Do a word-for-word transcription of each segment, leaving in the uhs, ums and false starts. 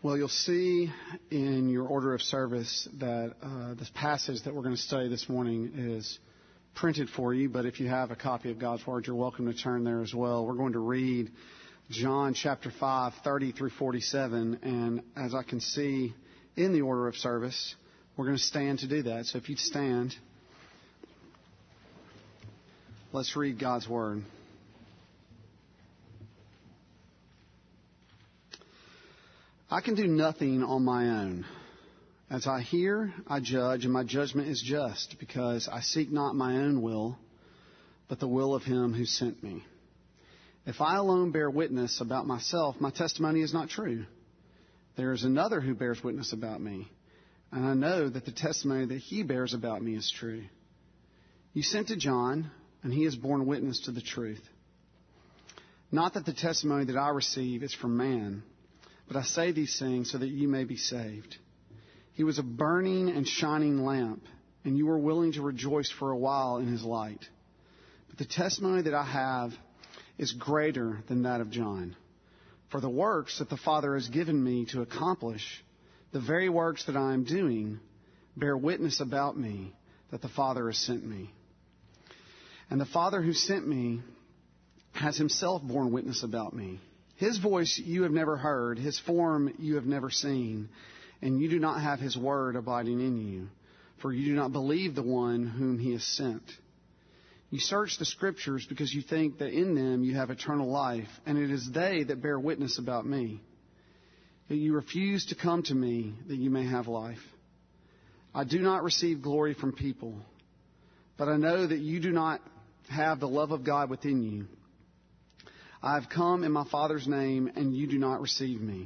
Well, you'll see in your order of service that uh, this passage that we're going to study this morning is printed for you, but if you have a copy of God's Word, you're welcome to turn there as well. We're going to read John chapter five, thirty through forty-seven, and as I can see in the order of service, we're going to stand to do that. So if you'd stand, let's read God's Word. I can do nothing on my own. As I hear, I judge, and my judgment is just, because I seek not my own will, but the will of Him who sent me. If I alone bear witness about myself, my testimony is not true. There is another who bears witness about me, and I know that the testimony that he bears about me is true. You sent to John, and he has borne witness to the truth. Not that the testimony that I receive is from man, but I say these things so that you may be saved. He was a burning and shining lamp, and you were willing to rejoice for a while in his light. But the testimony that I have is greater than that of John. For the works that the Father has given me to accomplish, the very works that I am doing, bear witness about me that the Father has sent me. And the Father who sent me has himself borne witness about me. His voice you have never heard, his form you have never seen, and you do not have his word abiding in you, for you do not believe the one whom he has sent. You search the Scriptures because you think that in them you have eternal life, and it is they that bear witness about me. Yet you refuse to come to me that you may have life. I do not receive glory from people, but I know that you do not have the love of God within you. I have come in my Father's name, and you do not receive me.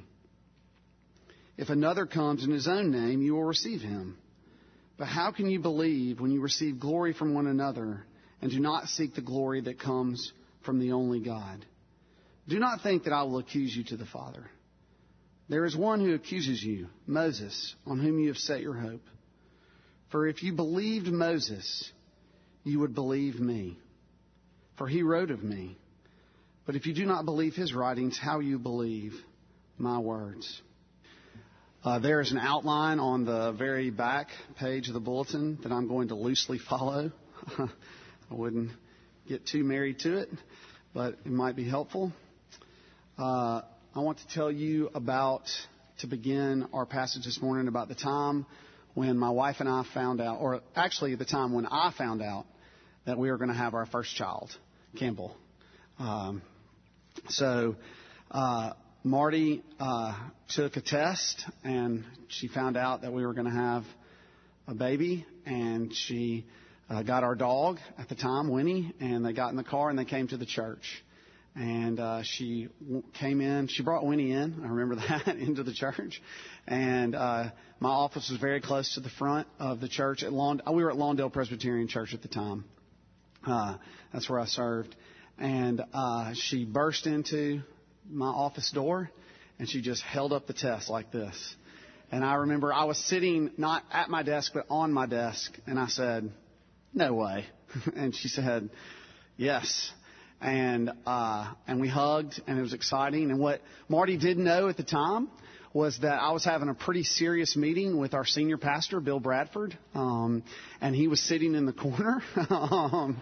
If another comes in his own name, you will receive him. But how can you believe when you receive glory from one another and do not seek the glory that comes from the only God? Do not think that I will accuse you to the Father. There is one who accuses you, Moses, on whom you have set your hope. For if you believed Moses, you would believe me, for he wrote of me. But if you do not believe his writings, how you believe my words? Uh, there is an outline on the very back page of the bulletin that I'm going to loosely follow. I wouldn't get too married to it, but it might be helpful. Uh, I want to tell you about, to begin our passage this morning, about the time when my wife and I found out, or actually the time when I found out that we were going to have our first child, Campbell. Um, So, uh, Marty, uh, took a test and she found out that we were going to have a baby, and she, uh, got our dog at the time, Winnie, and they got in the car and they came to the church. And, uh, she w- came in, she brought Winnie in, I remember that, into the church. And, uh, my office was very close to the front of the church at Lawn, we were at Lawndale Presbyterian Church at the time. Uh, that's where I served. And uh, she burst into my office door, and she just held up the test like this. And I remember I was sitting not at my desk, but on my desk, and I said, "No way." And she said, "Yes." And uh, and we hugged, and it was exciting. And what Marty didn't know at the time was that I was having a pretty serious meeting with our senior pastor, Bill Bradford, um, and he was sitting in the corner. um,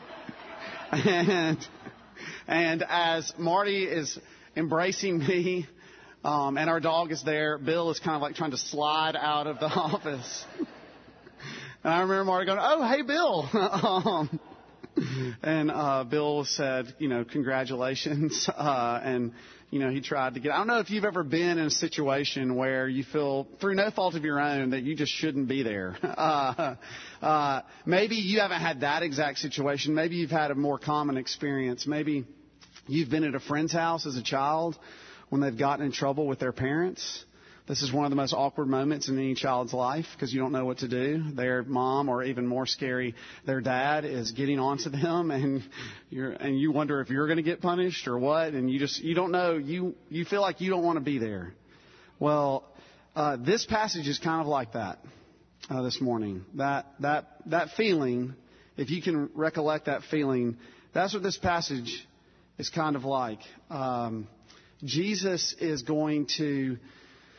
And and as Marty is embracing me, um, and our dog is there, Bill is kind of like trying to slide out of the office. And I remember Marty going, "Oh, hey, Bill." um, and uh, Bill said, you know, "Congratulations." Uh, and, you know, he tried to get... I don't know if you've ever been in a situation where you feel, through no fault of your own, that you just shouldn't be there. Uh, uh, maybe you haven't had that exact situation. Maybe you've had a more common experience. Maybe you've been at a friend's house as a child when they've gotten in trouble with their parents. This is one of the most awkward moments in any child's life because you don't know what to do. Their mom, or even more scary, their dad is getting onto them, and you're and you wonder if you're going to get punished or what, and you just you don't know. You you feel like you don't want to be there. Well, uh, this passage is kind of like that uh, this morning. That that that feeling, if you can recollect that feeling, that's what this passage is kind of like. Um, Jesus is going to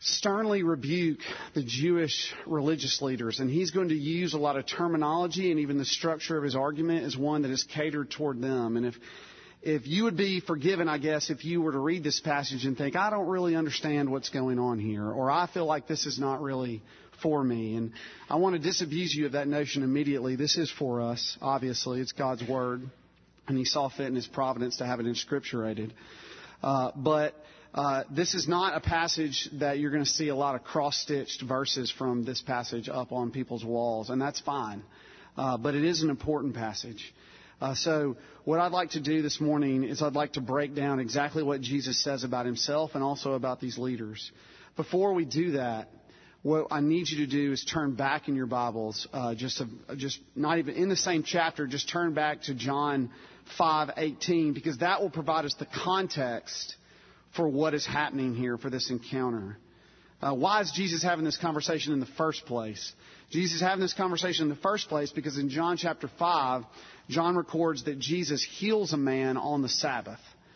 sternly rebuke the Jewish religious leaders. And he's going to use a lot of terminology, and even the structure of his argument is one that is catered toward them. And if if you would be forgiven, I guess, if you were to read this passage and think, I don't really understand what's going on here, or I feel like this is not really for me. And I want to disabuse you of that notion immediately. This is for us, obviously. It's God's Word, and He saw fit in His providence to have it inscripturated. Uh, but uh, this is not a passage that you're going to see a lot of cross-stitched verses from this passage up on people's walls, and that's fine. Uh, but it is an important passage. Uh, so what I'd like to do this morning is I'd like to break down exactly what Jesus says about Himself and also about these leaders. Before we do that, what I need you to do is turn back in your Bibles, uh, just a, just not even in the same chapter, just turn back to John five eighteen, because that will provide us the context for what is happening here for this encounter. Uh, why is Jesus having this conversation in the first place? Jesus is having this conversation in the first place because in John chapter five, John records that Jesus heals a man on the Sabbath.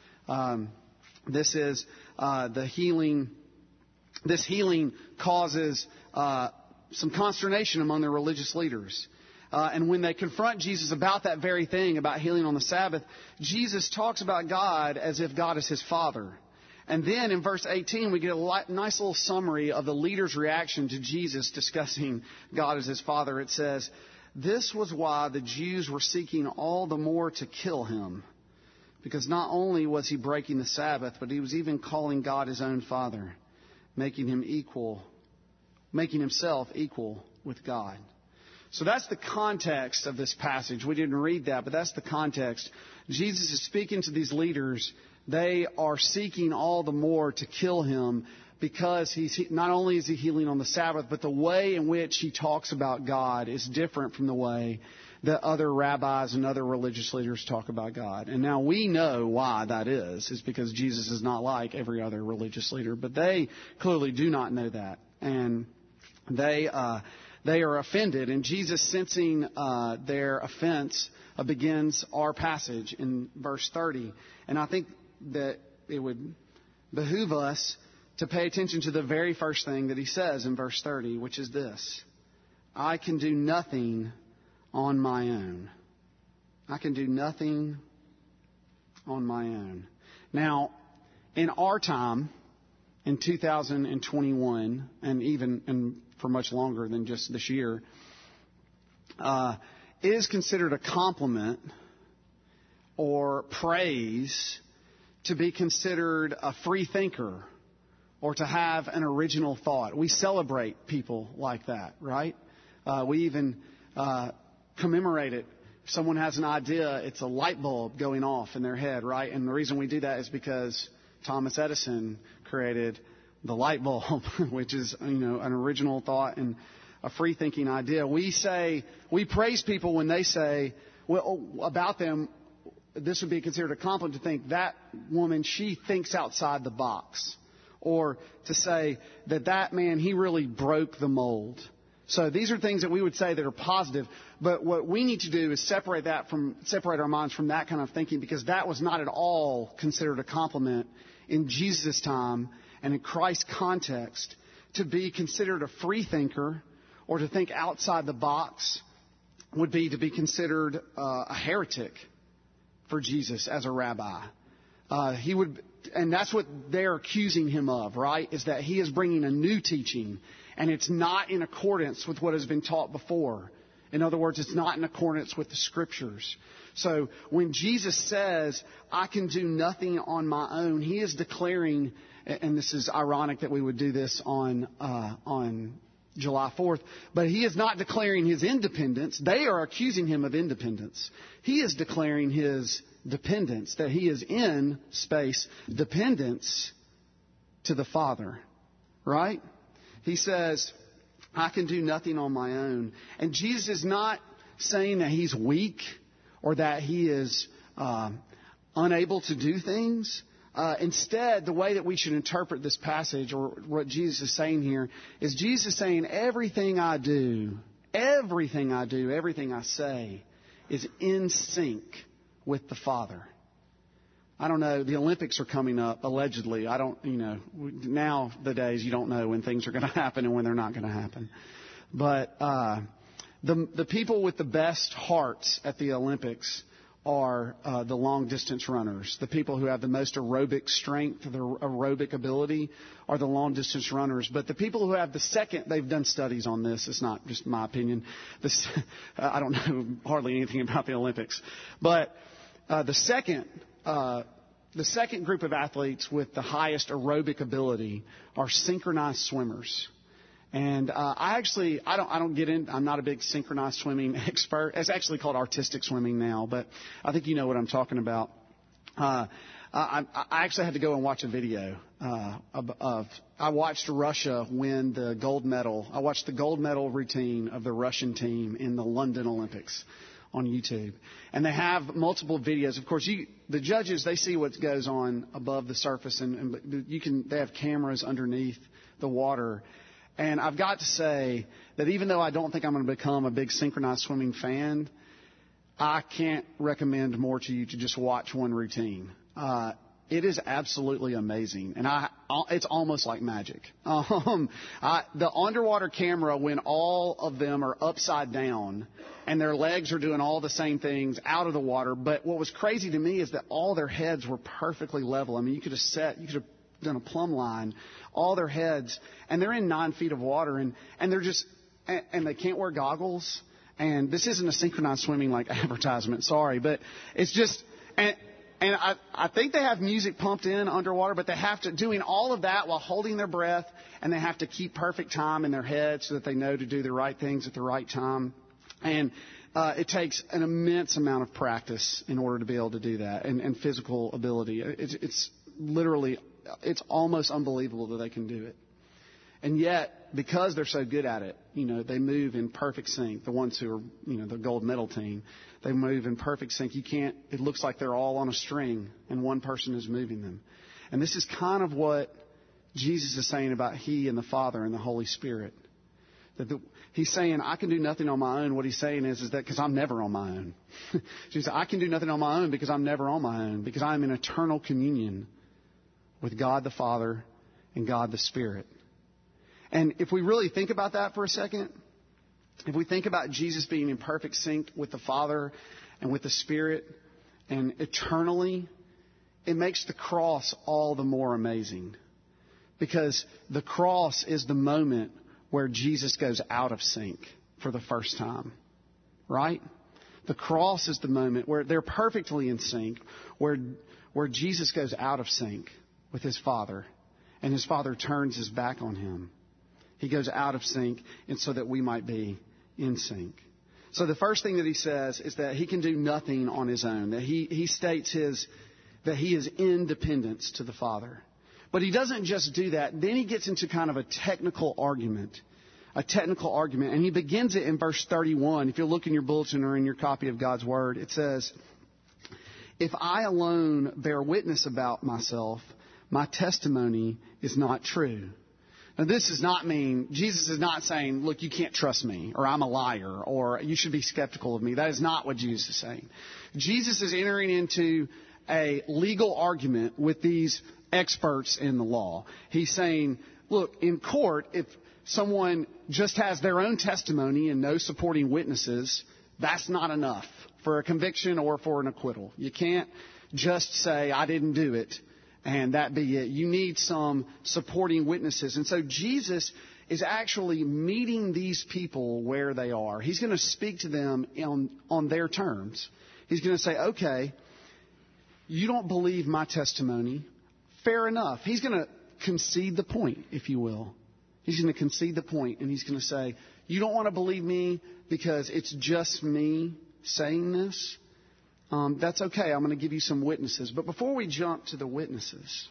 Um, this is uh, the healing. This healing causes uh, some consternation among the religious leaders. Uh, and when they confront Jesus about that very thing, about healing on the Sabbath, Jesus talks about God as if God is His Father. And then in verse eighteen, we get a li- nice little summary of the leader's reaction to Jesus discussing God as His Father. It says, "This was why the Jews were seeking all the more to kill Him, because not only was He breaking the Sabbath, but He was even calling God His own Father, making Him equal, making Himself equal with God." So that's the context of this passage. We didn't read that, but that's the context. Jesus is speaking to these leaders. They are seeking all the more to kill Him because he's not only is He healing on the Sabbath, but the way in which He talks about God is different from the way that other rabbis and other religious leaders talk about God. And now we know why that is. It's because Jesus is not like every other religious leader. But they clearly do not know that. And they uh, they are offended. And Jesus, sensing uh, their offense, uh, begins our passage in verse thirty. And I think that it would behoove us to pay attention to the very first thing that He says in verse thirty, which is this: I can do nothing on my own. I can do nothing on my own. Now, in our time, in two thousand twenty-one, and even and for much longer than just this year, uh, it is considered a compliment or praise to be considered a free thinker or to have an original thought. We celebrate people like that, right? Uh, we even uh, commemorate it. If someone has an idea, it's a light bulb going off in their head, right? And the reason we do that is because Thomas Edison created the light bulb, which is, you know, an original thought and a free thinking idea. We say, we praise people when they say, well, about them, this would be considered a compliment to think that woman, she thinks outside the box. Or to say that that man, he really broke the mold. So these are things that we would say that are positive. But what we need to do is separate that from, separate our minds from that kind of thinking, because that was not at all considered a compliment in Jesus' time and in Christ's context. To be considered a free thinker or to think outside the box would be to be considered uh, a heretic for Jesus as a rabbi. Uh, he would, and that's what they're accusing Him of, right? Is that He is bringing a new teaching, and it's not in accordance with what has been taught before. In other words, it's not in accordance with the Scriptures. So when Jesus says, I can do nothing on my own, He is declaring, and this is ironic that we would do this on uh, on July fourth, but He is not declaring His independence. They are accusing Him of independence. He is declaring His dependence, that He is in space dependence to the Father, right? He says, I can do nothing on my own. And Jesus is not saying that He's weak or that He is uh, unable to do things. Uh, instead, the way that we should interpret this passage, or what Jesus is saying here, is Jesus is saying everything I do, everything I do, everything I say is in sync with the Father. I don't know. The Olympics are coming up, allegedly. I don't, you know, nowadays you don't know when things are going to happen and when they're not going to happen. But uh, the the people with the best hearts at the Olympics are uh, the long-distance runners. The people who have the most aerobic strength, the aerobic ability, are the long-distance runners. But the people who have the second, they've done studies on this. It's not just my opinion. This, I don't know hardly anything about the Olympics. But uh, the second, uh, the second group of athletes with the highest aerobic ability are synchronized swimmers. And uh, I actually, I don't, I don't get in. I'm not a big synchronized swimming expert. It's actually called artistic swimming now, but I think you know what I'm talking about. Uh, I, I actually had to go and watch a video uh, of, of. I watched Russia win the gold medal. I watched the gold medal routine of the Russian team in the London Olympics on YouTube, and they have multiple videos. Of course, you, the judges, they see what goes on above the surface, and, and you can. They have cameras underneath the water. And I've got to say that even though I don't think I'm going to become a big synchronized swimming fan, I can't recommend more to you to just watch one routine. Uh, it is absolutely amazing, and I, it's almost like magic. Um, I, the underwater camera, when all of them are upside down and their legs are doing all the same things out of the water, but what was crazy to me is that all their heads were perfectly level. I mean, you could have set, you could have done a plumb line, all their heads, and they're in nine feet of water, and, and they're just, and, and they can't wear goggles, and this isn't a synchronized swimming like advertisement, sorry, but it's just, and, and I, I think they have music pumped in underwater, but they have to, doing all of that while holding their breath, and they have to keep perfect time in their head so that they know to do the right things at the right time, and uh, it takes an immense amount of practice in order to be able to do that, and, and physical ability. It's, it's literally It's almost unbelievable that they can do it. And yet, because they're so good at it, you know, they move in perfect sync. The ones who are, you know, the gold medal team, they move in perfect sync. You can't, it looks like they're all on a string and one person is moving them. And this is kind of what Jesus is saying about He and the Father and the Holy Spirit. That the, he's saying, I can do nothing on my own. What he's saying is, is that because I'm never on my own. He said, I can do nothing on my own because I'm never on my own, because I'm in eternal communion with God the Father and God the Spirit. And if we really think about that for a second, if we think about Jesus being in perfect sync with the Father and with the Spirit and eternally, it makes the cross all the more amazing. Because the cross is the moment where Jesus goes out of sync for the first time. Right? The cross is the moment where they're perfectly in sync, where, where Jesus goes out of sync with His Father, and His Father turns His back on Him. He goes out of sync, and so that we might be in sync. So the first thing that He says is that He can do nothing on His own. That He, he states his that He is independence to the Father. But He doesn't just do that. Then He gets into kind of a technical argument. A technical argument. And He begins it in verse thirty-one. If you look in your bulletin or in your copy of God's Word, it says, "If I alone bear witness about myself, my testimony is not true." Now, this does not mean, Jesus is not saying, look, you can't trust me, or I'm a liar, or you should be skeptical of me. That is not what Jesus is saying. Jesus is entering into a legal argument with these experts in the law. He's saying, look, in court, if someone just has their own testimony and no supporting witnesses, that's not enough for a conviction or for an acquittal. You can't just say, I didn't do it, and that be it. You need some supporting witnesses. And so Jesus is actually meeting these people where they are. He's going to speak to them on, on their terms. He's going to say, okay, you don't believe my testimony. Fair enough. He's going to concede the point, if you will. He's going to concede the point, and he's going to say, you don't want to believe me because it's just me saying this? Um, that's okay. I'm going to give you some witnesses. But before we jump to the witnesses,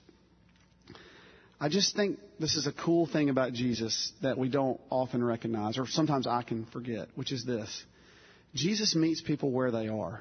I just think this is a cool thing about Jesus that we don't often recognize, or sometimes I can forget, which is this. Jesus meets people where they are.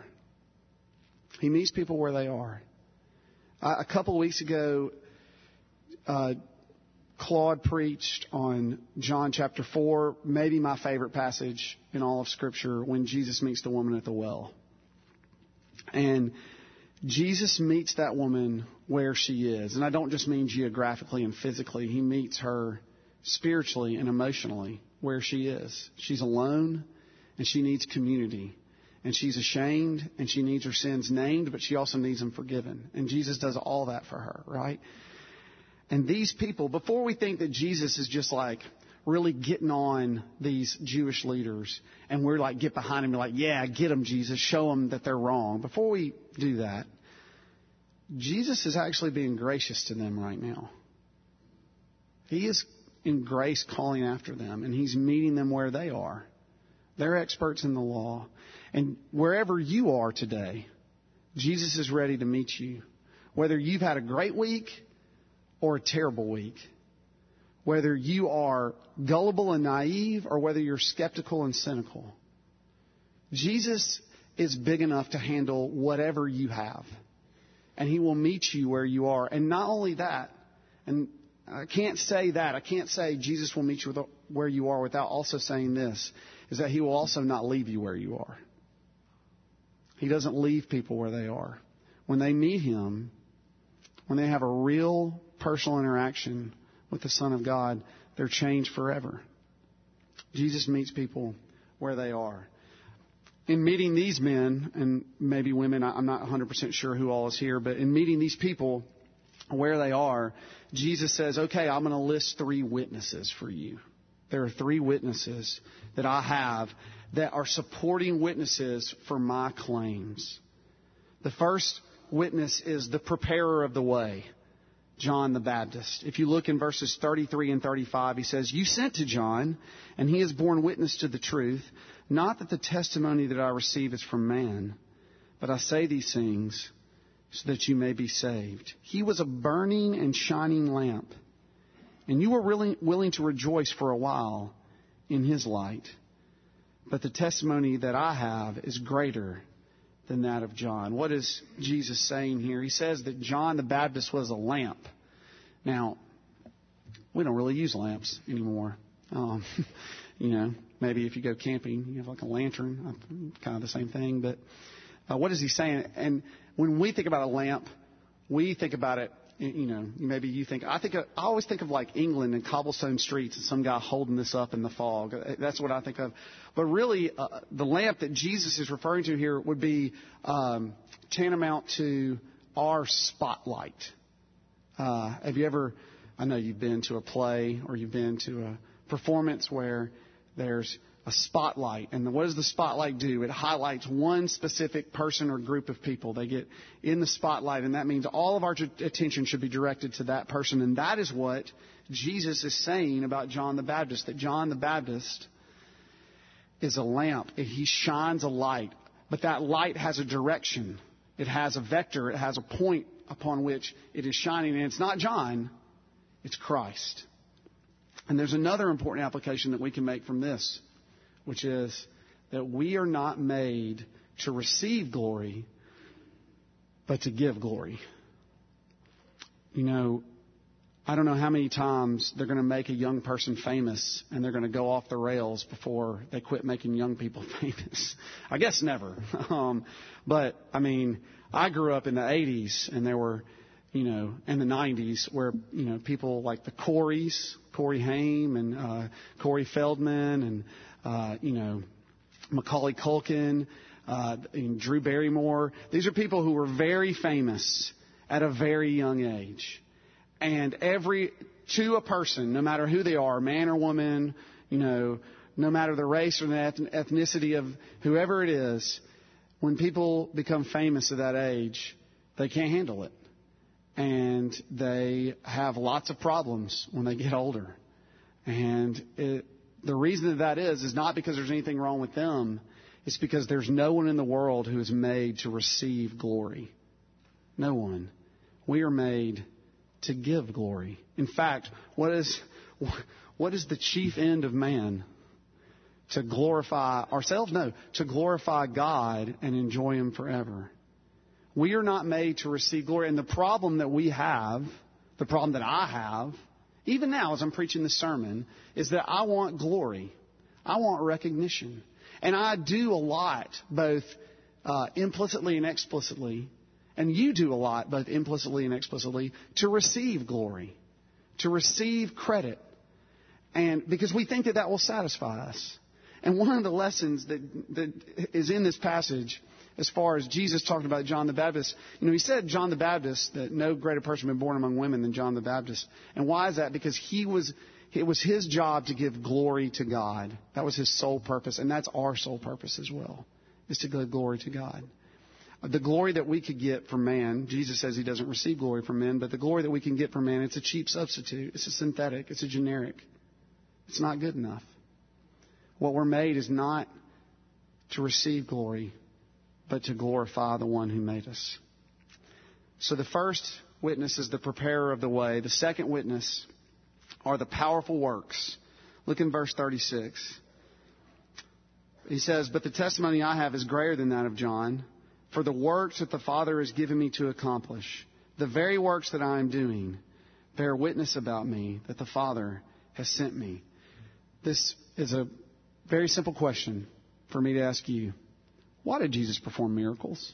He meets people where they are. Uh, a couple of weeks ago, uh, Claude preached on John chapter four, maybe my favorite passage in all of Scripture, when Jesus meets the woman at the well. And Jesus meets that woman where she is. And I don't just mean geographically and physically. He meets her spiritually and emotionally where she is. She's alone and she needs community. And she's ashamed and she needs her sins named, but she also needs them forgiven. And Jesus does all that for her, right? And these people, before we think that Jesus is just like really getting on these Jewish leaders and we're like, get behind him and like, yeah, get them, Jesus, show them that they're wrong. Before we do that, Jesus is actually being gracious to them right now. He is in grace calling after them, and he's meeting them where they are. They're experts in the law. And wherever you are today, Jesus is ready to meet you. Whether you've had a great week or a terrible week. Whether you are gullible and naive or whether you're skeptical and cynical. Jesus is big enough to handle whatever you have. And he will meet you where you are. And not only that, and I can't say that. I can't say Jesus will meet you where you are without also saying this, is that he will also not leave you where you are. He doesn't leave people where they are. When they meet him, when they have a real personal interaction with the Son of God, they're changed forever. Jesus meets people where they are. In meeting these men, and maybe women, I'm not one hundred percent sure who all is here, but in meeting these people where they are, Jesus says, okay, I'm going to list three witnesses for you. There are three witnesses that I have that are supporting witnesses for my claims. The first witness is the preparer of the way, John the Baptist. If you look in verses thirty-three and thirty-five, he says, you sent to John, and he has borne witness to the truth. Not that the testimony that I receive is from man, but I say these things so that you may be saved. He was a burning and shining lamp, and you were really willing to rejoice for a while in his light. But the testimony that I have is greater than that of John. What is Jesus saying here? He says that John the Baptist was a lamp. Now, we don't really use lamps anymore. Um, you know, maybe if you go camping, you have like a lantern, kind of the same thing. But uh, what is he saying? And when we think about a lamp, we think about it, you know, maybe you think, I think, of, I always think of like England and cobblestone streets and some guy holding this up in the fog. That's what I think of. But really, uh, the lamp that Jesus is referring to here would be um, tantamount to our spotlight. Uh, have you ever, I know you've been to a play or you've been to a performance where there's a spotlight. And what does the spotlight do? It highlights one specific person or group of people. They get in the spotlight, and that means all of our attention should be directed to that person. And that is what Jesus is saying about John the Baptist, that John the Baptist is a lamp. He shines a light, but that light has a direction. It has a vector. It has a point upon which it is shining. And it's not John, it's Christ. And there's another important application that we can make from this, which is that we are not made to receive glory, but to give glory. You know, I don't know how many times they're going to make a young person famous and they're going to go off the rails before they quit making young people famous. I guess never. Um, but, I mean, I grew up in the eighties and there were, you know, in the nineties where, you know, people like the Coreys, Corey Haim and uh, Corey Feldman and, uh, you know, Macaulay Culkin, uh, and Drew Barrymore. These are people who were very famous at a very young age. And every, to a person, no matter who they are, man or woman, you know, no matter the race or the ethnicity of whoever it is, when people become famous at that age, they can't handle it. And they have lots of problems when they get older. And it, the reason that that is, is not because there's anything wrong with them. It's because there's no one in the world who is made to receive glory. No one. We are made to give glory. In fact, what is what is the chief end of man? To glorify ourselves? No, to glorify God and enjoy Him forever. We are not made to receive glory. And the problem that we have, the problem that I have, even now as I'm preaching this sermon, is that I want glory. I want recognition. And I do a lot, both uh, implicitly and explicitly. And you do a lot, both implicitly and explicitly, to receive glory, to receive credit. And because we think that that will satisfy us. And one of the lessons that, that is in this passage, as far as Jesus talking about John the Baptist, you know, he said John the Baptist, that no greater person been born among women than John the Baptist. And why is that? Because he was, it was his job to give glory to God. That was his sole purpose. And that's our sole purpose as well, is to give glory to God. The glory that we could get from man, Jesus says he doesn't receive glory from men, but the glory that we can get from man, it's a cheap substitute. It's a synthetic. It's a generic. It's not good enough. What we're made is not to receive glory, but to glorify the one who made us. So the first witness is the preparer of the way. The second witness are the powerful works. Look in verse thirty-six. He says, "But the testimony I have is greater than that of John. For the works that the Father has given me to accomplish, the very works that I am doing, bear witness about me that the Father has sent me." This is a very simple question for me to ask you. Why did Jesus perform miracles?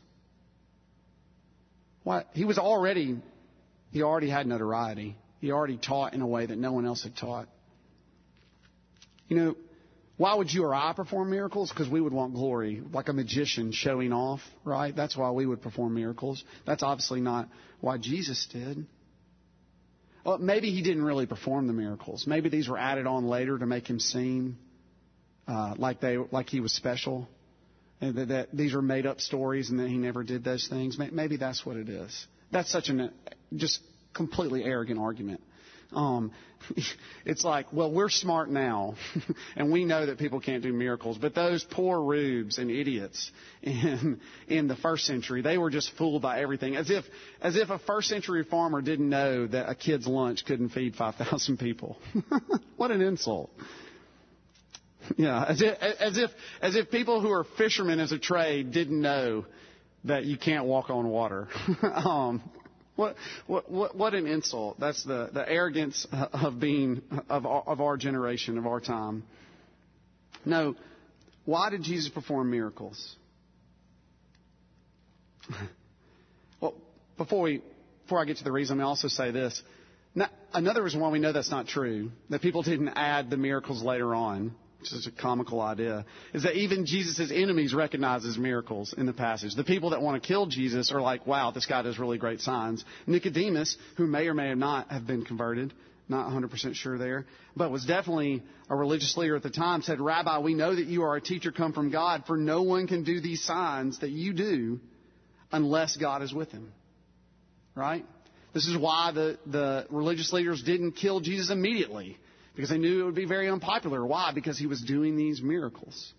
Why? He was already, he already had notoriety. He already taught in a way that no one else had taught. You know, why would you or I perform miracles? Because we would want glory, like a magician showing off, right? That's why we would perform miracles. That's obviously not why Jesus did. Well, maybe he didn't really perform the miracles. Maybe these were added on later to make him seem uh, like they, like he was special, and that, that these are made up stories, and that he never did those things. Maybe that's what it is. That's such an just completely arrogant argument. Um, it's like, well, we're smart now, and we know that people can't do miracles. But those poor rubes and idiots in in the first century, they were just fooled by everything, as if as if a first century farmer didn't know that a kid's lunch couldn't feed five thousand people. What an insult! Yeah, as if as if as if people who are fishermen as a trade didn't know that you can't walk on water. um, What, what, what, what an insult. That's the, the arrogance of being, of, of our generation, of our time. No, why did Jesus perform miracles? Well, before we, before I get to the reason, let me also say this. Now, another reason why we know that's not true, that people didn't add the miracles later on, which is a comical idea, is that even Jesus' enemies recognize his miracles in the passage. The people that want to kill Jesus are like, wow, this guy does really great signs. Nicodemus, who may or may have not have been converted, not one hundred percent sure there, but was definitely a religious leader at the time, said, "Rabbi, we know that you are a teacher come from God, for no one can do these signs that you do unless God is with him." Right? This is why the, the religious leaders didn't kill Jesus immediately. Because they knew it would be very unpopular. Why? Because he was doing these miracles.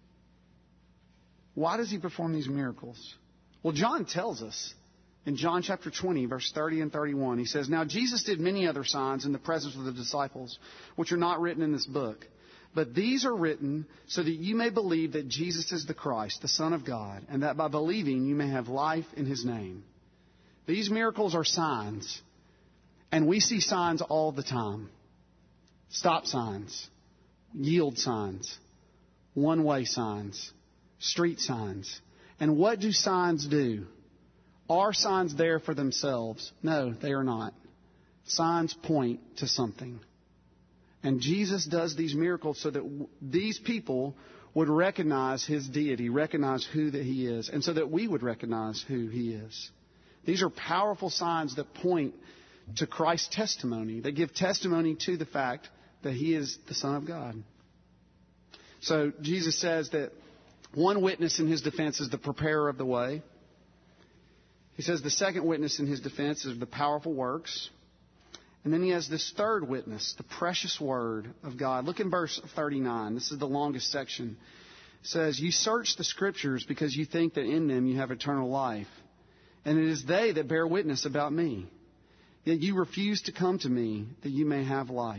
Why does he perform these miracles? Well, John tells us in John chapter twenty, verse thirty and thirty-one, he says, "Now Jesus did many other signs in the presence of the disciples, which are not written in this book. But these are written so that you may believe that Jesus is the Christ, the Son of God, and that by believing you may have life in his name." These miracles are signs. And we see signs all the time. Stop signs, yield signs, one-way signs, street signs. And what do signs do? Are signs there for themselves? No, they are not. Signs point to something. And Jesus does these miracles so that w- these people would recognize his deity, recognize who that he is, and so that we would recognize who he is. These are powerful signs that point to Christ's testimony. They give testimony to the fact that he is the Son of God. So Jesus says that one witness in his defense is the preparer of the way. He says the second witness in his defense is the powerful works. And then he has this third witness, the precious word of God. Look in verse thirty-nine. This is the longest section. It says, "You search the scriptures because you think that in them you have eternal life. And it is they that bear witness about me. Yet you refuse to come to me that you may have life."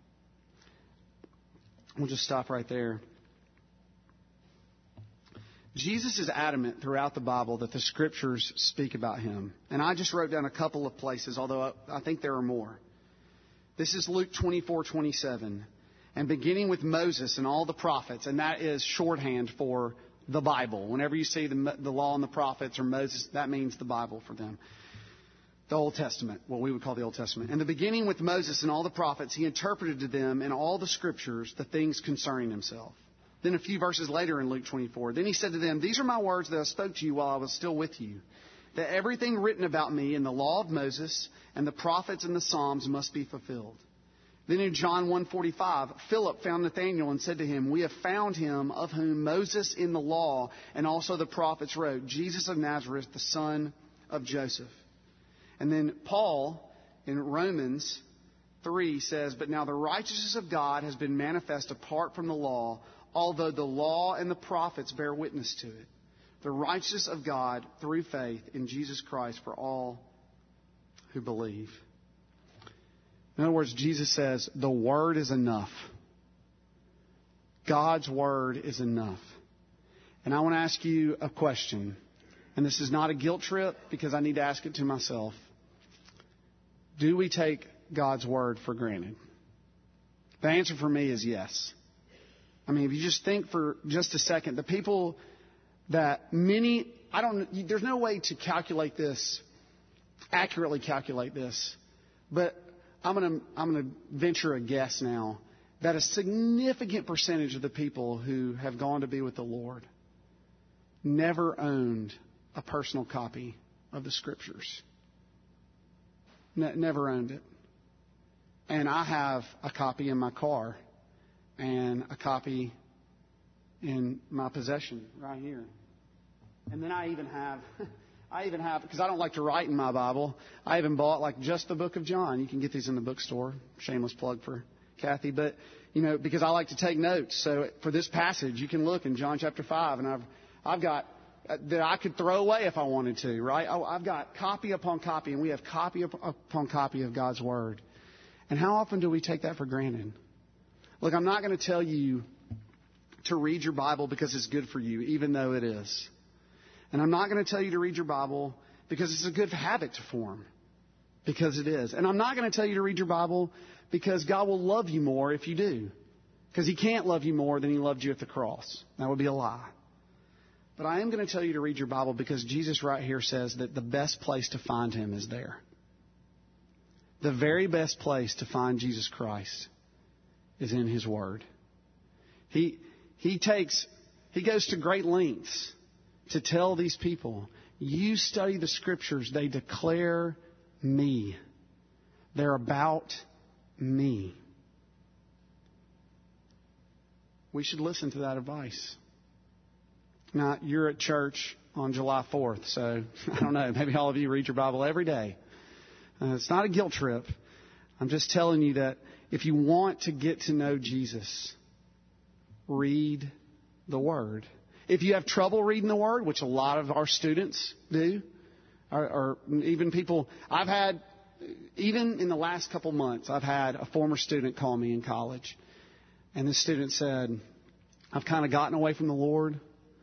We'll just stop right there. Jesus is adamant throughout the Bible that the Scriptures speak about him. And I just wrote down a couple of places, although I think there are more. This is Luke twenty-four twenty-seven. "And beginning with Moses and all the prophets," and that is shorthand for the Bible. Whenever you see the, the law and the prophets or Moses, that means the Bible for them. The Old Testament, what we would call the Old Testament. In the beginning with Moses and all the prophets, he interpreted to them in all the scriptures the things concerning himself. Then a few verses later in Luke twenty-four, then he said to them, these are my words that I spoke to you while I was still with you, that everything written about me in the law of Moses and the prophets and the Psalms must be fulfilled. Then in John one forty-five, Philip found Nathanael and said to him, we have found him of whom Moses in the law and also the prophets wrote, Jesus of Nazareth, the son of Joseph. And then Paul in Romans three says, but now the righteousness of God has been manifest apart from the law, although the law and the prophets bear witness to it. The righteousness of God through faith in Jesus Christ for all who believe. In other words, Jesus says, the Word is enough. God's Word is enough. And I want to ask you a question. And this is not a guilt trip because I need to ask it to myself. Do we take God's Word for granted? The answer for me is yes. I mean, if you just think for just a second, the people that many, I don't, there's no way to calculate this, accurately calculate this, but I'm going to, I'm going to venture a guess now that a significant percentage of the people who have gone to be with the Lord never owned a personal copy of the Scriptures. Ne- never owned it. And I have a copy in my car and a copy in my possession right here. And then I even have, I even have, because I don't like to write in my Bible, I even bought like just the book of John. You can get these in the bookstore. Shameless plug for Kathy. But, you know, because I like to take notes. So for this passage, you can look in John chapter five, and I've, I've got, that I could throw away if I wanted to, right? I've got copy upon copy, and we have copy upon copy of God's Word. And how often do we take that for granted? Look, I'm not going to tell you to read your Bible because it's good for you, even though it is. And I'm not going to tell you to read your Bible because it's a good habit to form, because it is. And I'm not going to tell you to read your Bible because God will love you more if you do, because He can't love you more than He loved you at the cross. That would be a lie. But I am going to tell you to read your Bible because Jesus right here says that the best place to find Him is there. The very best place to find Jesus Christ is in His Word. He, he takes, He goes to great lengths to tell these people, you study the Scriptures, they declare me. They're about me. We should listen to that advice. Now, you're at church on July fourth, so I don't know, maybe all of you read your Bible every day. Uh, it's not a guilt trip. I'm just telling you that if you want to get to know Jesus, read the Word. If you have trouble reading the Word, which a lot of our students do, or, or even people, I've had, even in the last couple months, I've had a former student call me in college. And this student said, I've kind of gotten away from the Lord,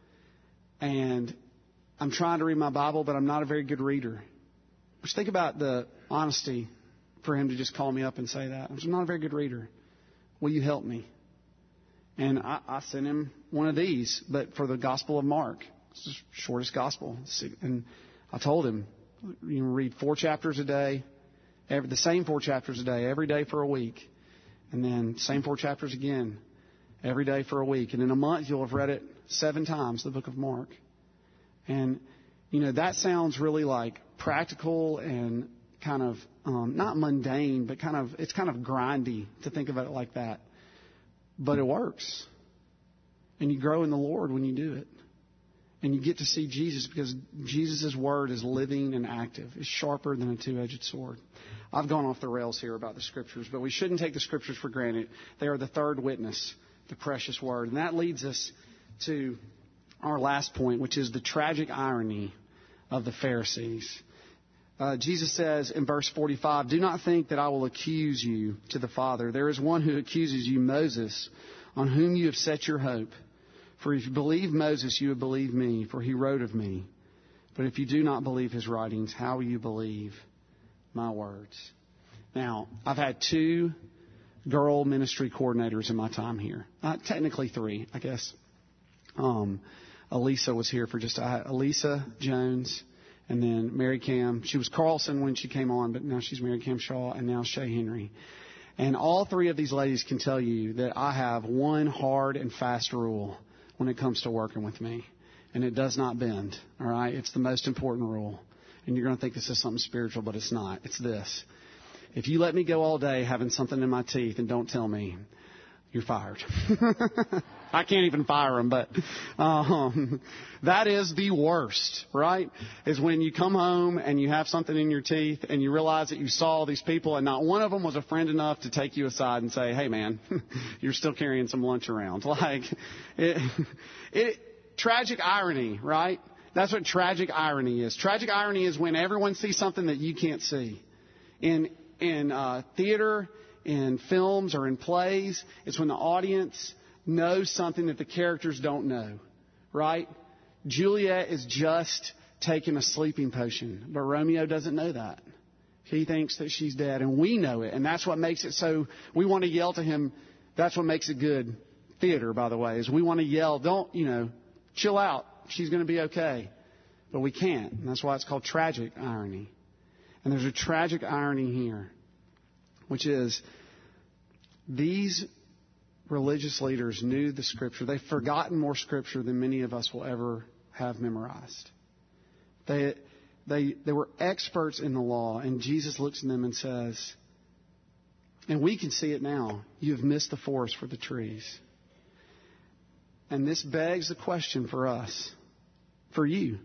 and I'm trying to read my Bible, but I'm not a very good reader. Just think about the honesty for him to just call me up and say that. I'm not a very good reader. Will you help me? And I, I sent him one of these, but for the Gospel of Mark. It's the shortest gospel. And I told him, you can read four chapters a day, every, the same four chapters a day, every day for a week. And then same four chapters again, every day for a week. And in a month, you'll have read it seven times, the book of Mark. And, you know, that sounds really like practical and kind of, um, not mundane, but kind of, it's kind of grindy to think about it like that. But it works. And you grow in the Lord when you do it. And you get to see Jesus because Jesus' Word is living and active. It's sharper than a two-edged sword. I've gone off the rails here about the Scriptures, but we shouldn't take the Scriptures for granted. They are the third witness, the precious Word. And that leads us to our last point, which is the tragic irony of the Pharisees. Uh, Jesus says in verse forty-five, do not think that I will accuse you to the Father. There is one who accuses you, Moses, on whom you have set your hope. For if you believe Moses, you would believe me, for he wrote of me. But if you do not believe his writings, how will you believe my words? Now, I've had two girl ministry coordinators in my time here. Uh, technically three, I guess. Um, Elisa was here for just, uh, Elisa Jones, and then Mary Cam. She was Carlson when she came on, but now she's Mary Cam Shaw, and now Shay Henry. And all three of these ladies can tell you that I have one hard and fast rule when it comes to working with me. And it does not bend, all right? It's the most important rule. And you're going to think this is something spiritual, but it's not. It's this. If you let me go all day having something in my teeth and don't tell me, you're fired. I can't even fire them, but um, that is the worst, right? Is when you come home and you have something in your teeth and you realize that you saw all these people and not one of them was a friend enough to take you aside and say, hey, man, you're still carrying some lunch around. Like, it, it, tragic irony, right? That's what tragic irony is. Tragic irony is when everyone sees something that you can't see. In, in uh, theater, in films, or in plays, it's when the audience knows something that the characters don't know, right? Juliet is just taking a sleeping potion, but Romeo doesn't know that. He thinks that she's dead, and we know it, and that's what makes it so, we want to yell to him. That's what makes it good theater, by the way, is we want to yell, don't, you know, chill out, she's going to be okay. But we can't, and that's why it's called tragic irony. And there's a tragic irony here, which is these religious leaders knew the Scripture. They've forgotten more Scripture than many of us will ever have memorized. They, they, they were experts in the law, and Jesus looks at them and says, and we can see it now, you've missed the forest for the trees. And this begs the question for us, for you.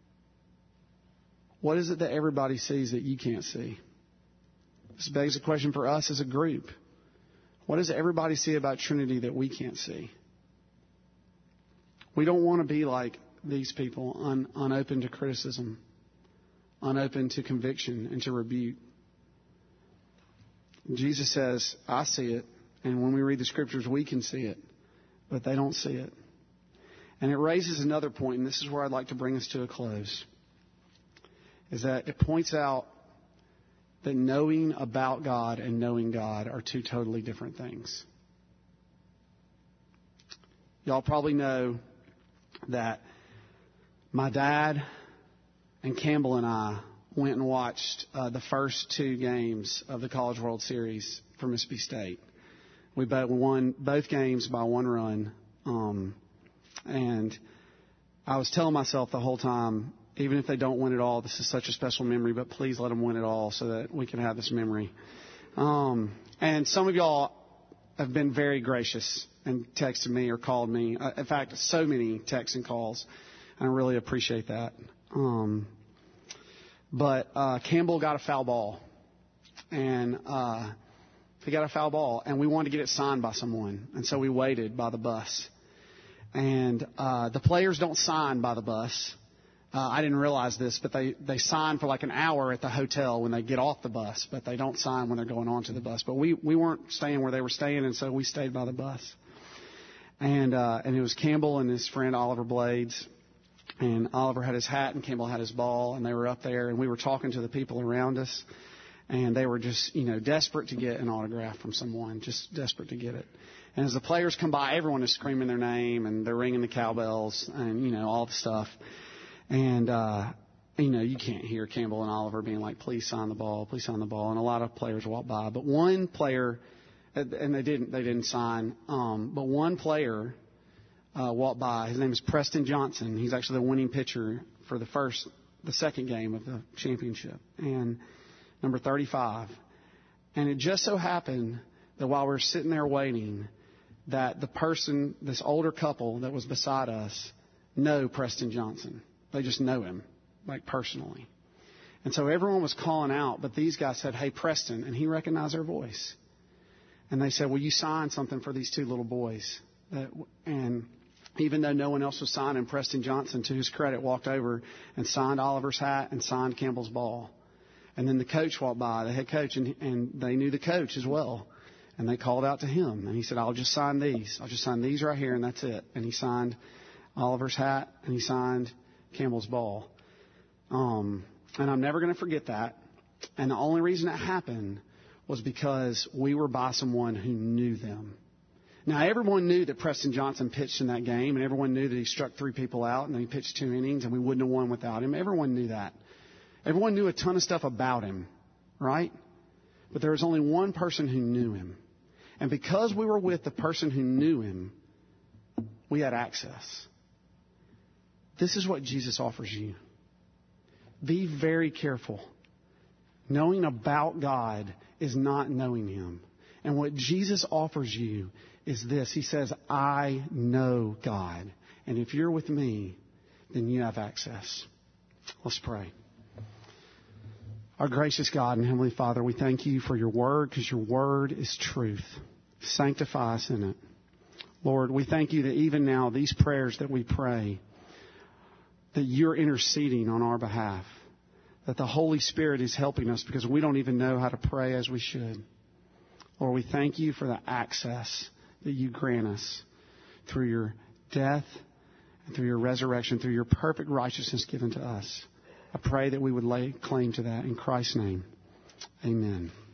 What is it that everybody sees that you can't see? This begs the question for us as a group. What does everybody see about Trinity that we can't see? We don't want to be like these people, un, unopen to criticism, unopen to conviction and to rebuke. Jesus says, I see it. And when we read the Scriptures, we can see it. But they don't see it. And it raises another point, and this is where I'd like to bring us to a close, is that it points out that knowing about God and knowing God are two totally different things. Y'all probably know that my dad and Campbell and I went and watched uh, the first two games of the College World Series for Mississippi State. We both won both games by one run. Um, and I was telling myself the whole time, even if they don't win it all, this is such a special memory, but please let them win it all so that we can have this memory. Um, and some of y'all have been very gracious and texted me or called me. Uh, in fact, so many texts and calls. I really appreciate that. Um, but uh, Campbell got a foul ball. And uh, he got a foul ball, and we wanted to get it signed by someone. And so we waited by the bus. And uh, the players don't sign by the bus. Uh, I didn't realize this, but they, they sign for like an hour at the hotel when they get off the bus, but they don't sign when they're going onto the bus. But we, we weren't staying where they were staying, and so we stayed by the bus. And uh, and it was Campbell and his friend Oliver Blades. And Oliver had his hat and Campbell had his ball, and they were up there, and we were talking to the people around us. And they were just, you know, desperate to get an autograph from someone, just desperate to get it. And as the players come by, everyone is screaming their name, and they're ringing the cowbells and, you know, all the stuff. And, uh, you know, you can't hear Campbell and Oliver being like, please sign the ball, please sign the ball. And a lot of players walk by. But one player, and they didn't, they didn't sign, um, but one player uh, walked by. His name is Preston Johnson. He's actually the winning pitcher for the first, the second game of the championship. And number thirty-five. And it just so happened that while we were sitting there waiting, that the person, this older couple that was beside us, know Preston Johnson. They just know him, like personally. And so everyone was calling out, but these guys said, hey, Preston, and he recognized their voice. And they said, will you sign something for these two little boys? That, and even though no one else was signing, Preston Johnson, to his credit, walked over and signed Oliver's hat and signed Campbell's ball. And then the coach walked by, the head coach, and, and they knew the coach as well. And they called out to him. And he said, I'll just sign these. I'll just sign these right here, and that's it. And he signed Oliver's hat, and he signed Campbell's ball. Um, and I'm never going to forget that. And the only reason it happened was because we were by someone who knew them. Now, everyone knew that Preston Johnson pitched in that game, and everyone knew that he struck three people out, and then he pitched two innings, and we wouldn't have won without him. Everyone knew that. Everyone knew a ton of stuff about him, right? But there was only one person who knew him. And because we were with the person who knew him, we had access. This is what Jesus offers you. Be very careful. Knowing about God is not knowing Him. And what Jesus offers you is this. He says, I know God. And if you're with me, then you have access. Let's pray. Our gracious God and Heavenly Father, we thank you for your word, because your word is truth. Sanctify us in it. Lord, we thank you that even now, these prayers that we pray, that you're interceding on our behalf, that the Holy Spirit is helping us because we don't even know how to pray as we should. Lord, we thank you for the access that you grant us through your death and through your resurrection, through your perfect righteousness given to us. I pray that we would lay claim to that in Christ's name. Amen.